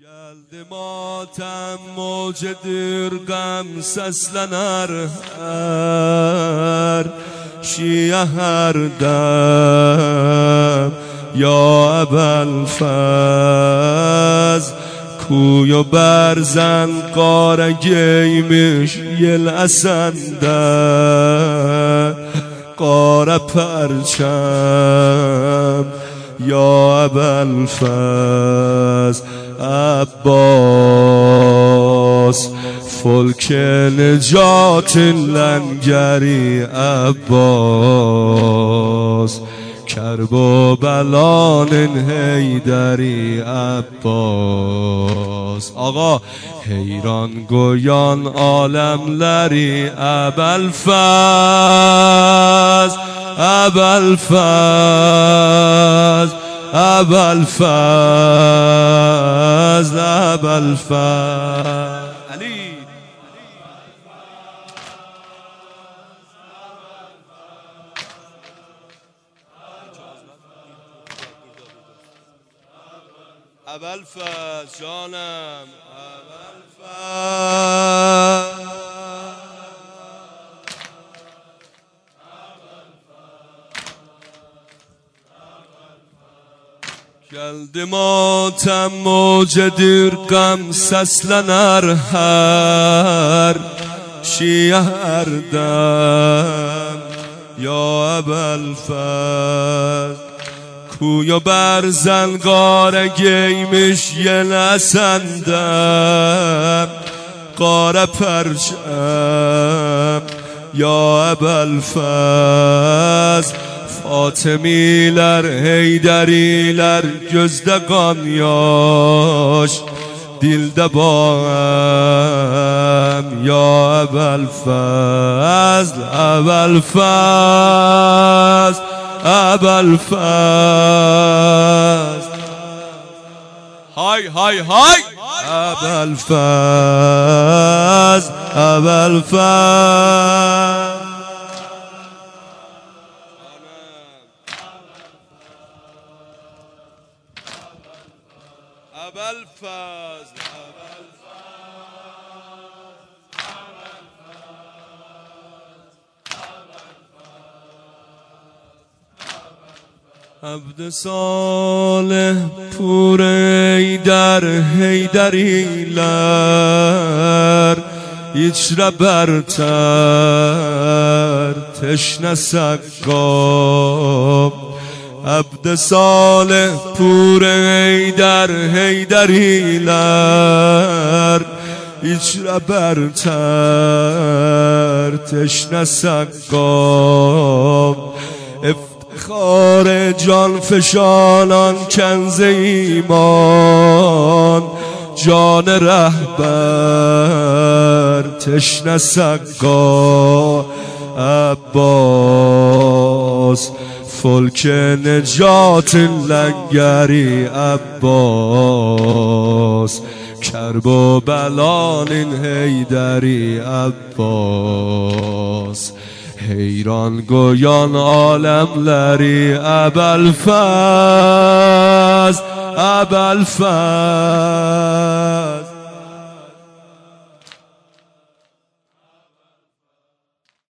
Geldi matem mucedir gam seslenir her şiye her dem ya Ebelfez kuyu berzen qara giymiş yel esende qara perçem ya Ebelfez Abbas فلک نجات لنگری عباس کرب و بلان حیدری عباس آقا حیران گویان عالملری ابوالفضل ابوالفضل ابوالفضل ابوالفضل علی ابوالفضل جانم ابوالفضل geldi matem mucedir gam seslenir her şiye her dem ya Ebelfez kuyu berzen qara giymiş yel esende qara perçem ya Ebelfez Fatimiler, Heyderiler, gözde kan yaş, dilde bağım ya Ebelfez, Ebelfez, Ebelfez. Hay hay hay! Ebelfez, Ebelfez. ابوالفضل عبد صالح پور ایدر هیدریler içre berter teşne sakkom عبد صالح پور ایدر هیدریler içre berter teşne sakkom افتخار جان فشانان کنز ایمان جان رهبر تشنه سقا عباس فلک نجات لنگری عباس کرب و بلان حیدری عباس حیران گویان عالملری ابوالفضل ابوالفضل